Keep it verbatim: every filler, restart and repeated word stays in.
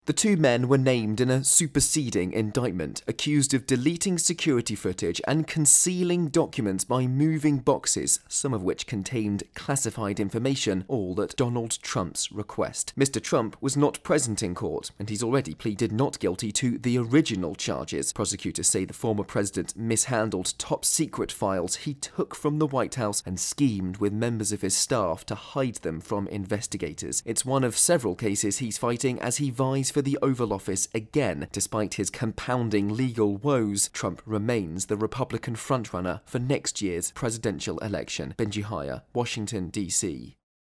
The two men were named in a superseding indictment, accused of deleting security footage and concealing documents by moving boxes, some of which contained classified information, all at Donald Trump's request. Mister Trump was not present in court, and he's already pleaded not guilty to the original charges. Prosecutors say the former president mishandled top-secret files he took from the White House and schemed with members of his staff to hide them from investigators. It's one of several cases he's fighting as he vies for the Oval Office again. Despite his compounding legal woes, Trump remains the Republican frontrunner for next year's presidential election. Benji Haya, Washington, D C